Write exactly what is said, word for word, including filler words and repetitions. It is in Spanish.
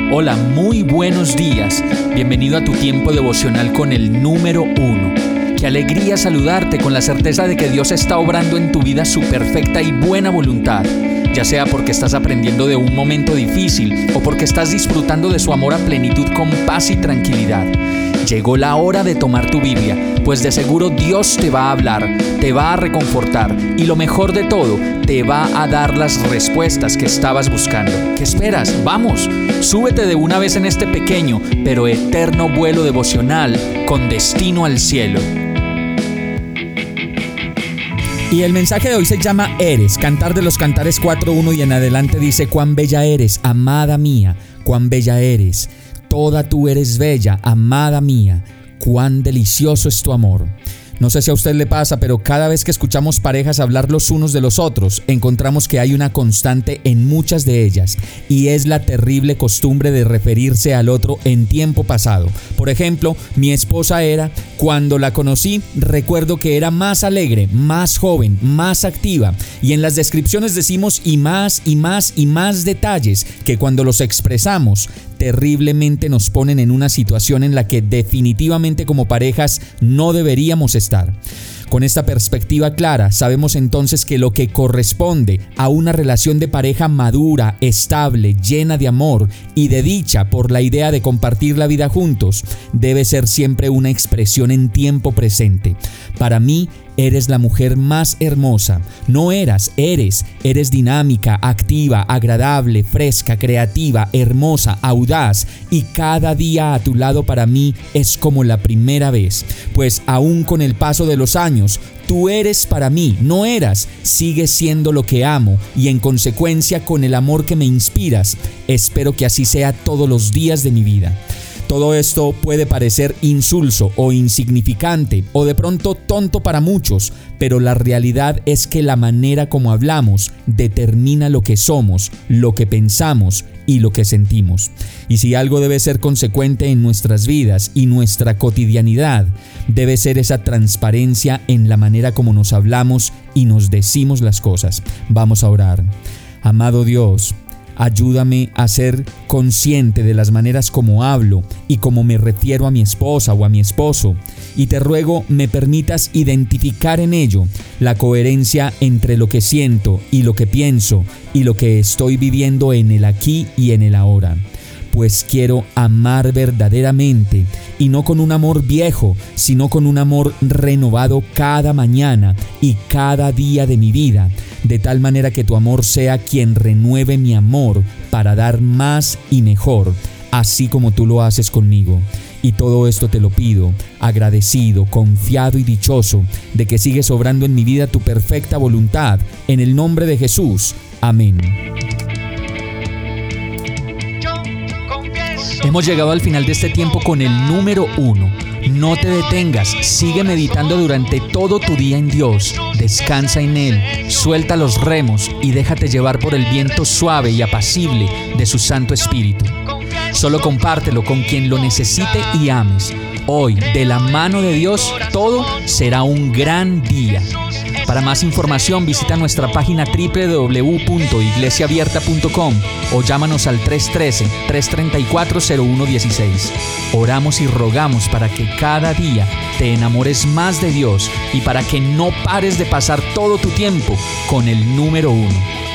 Hola, muy buenos días. Bienvenido a tu tiempo devocional con el número uno. Qué alegría saludarte con la certeza de que Dios está obrando en tu vida su perfecta y buena voluntad, ya sea porque estás aprendiendo de un momento difícil o porque estás disfrutando de su amor a plenitud con paz y tranquilidad. Llegó la hora de tomar tu Biblia, pues de seguro Dios te va a hablar, te va a reconfortar y lo mejor de todo, te va a dar las respuestas que estabas buscando. ¿Qué esperas? ¡Vamos! Súbete de una vez en este pequeño pero eterno vuelo devocional con destino al cielo. Y el mensaje de hoy se llama Eres, Cantar de los Cantares cuatro uno y en adelante dice: cuán bella eres, amada mía, cuán bella eres, toda tú eres bella, amada mía, cuán delicioso es tu amor. No sé si a usted le pasa, pero cada vez que escuchamos parejas hablar los unos de los otros, encontramos que hay una constante en muchas de ellas, y es la terrible costumbre de referirse al otro en tiempo pasado. Por ejemplo, mi esposa era, cuando la conocí, recuerdo que era más alegre, más joven, más activa, y en las descripciones decimos y más y más y más detalles que cuando los expresamos, terriblemente nos ponen en una situación en la que definitivamente como parejas no deberíamos estar. Con esta perspectiva clara, sabemos entonces que lo que corresponde a una relación de pareja madura, estable, llena de amor y de dicha por la idea de compartir la vida juntos, debe ser siempre una expresión en tiempo presente. Para mí, eres la mujer más hermosa. No eras, eres. Eres dinámica, activa, agradable, fresca, creativa, hermosa, audaz. Y cada día a tu lado para mí es como la primera vez. Pues aún con el paso de los años, tú eres para mí, no eras. Sigues siendo lo que amo y en consecuencia con el amor que me inspiras, espero que así sea todos los días de mi vida. Todo esto puede parecer insulso o insignificante o de pronto tonto para muchos, pero la realidad es que la manera como hablamos determina lo que somos, lo que pensamos y lo que sentimos. Y si algo debe ser consecuente en nuestras vidas y nuestra cotidianidad, debe ser esa transparencia en la manera como nos hablamos y nos decimos las cosas. Vamos a orar. Amado Dios, ayúdame a ser consciente de las maneras como hablo y como me refiero a mi esposa o a mi esposo. Y te ruego me permitas identificar en ello la coherencia entre lo que siento y lo que pienso y lo que estoy viviendo en el aquí y en el ahora. Pues quiero amar verdaderamente y no con un amor viejo, sino con un amor renovado cada mañana y cada día de mi vida, de tal manera que tu amor sea quien renueve mi amor para dar más y mejor, así como tú lo haces conmigo. Y todo esto te lo pido, agradecido, confiado y dichoso de que sigues obrando en mi vida tu perfecta voluntad, en el nombre de Jesús. Amén. Hemos llegado al final de este tiempo con el número uno. No te detengas, sigue meditando durante todo tu día en Dios. Descansa en Él, suelta los remos y déjate llevar por el viento suave y apacible de su Santo Espíritu. Solo compártelo con quien lo necesite y ames. Hoy, de la mano de Dios, todo será un gran día. Para más información visita nuestra página doble u doble u doble u punto iglesia abierta punto com o llámanos al tres uno tres, tres tres cuatro, cero uno uno seis. Oramos y rogamos para que cada día te enamores más de Dios y para que no pares de pasar todo tu tiempo con el número uno.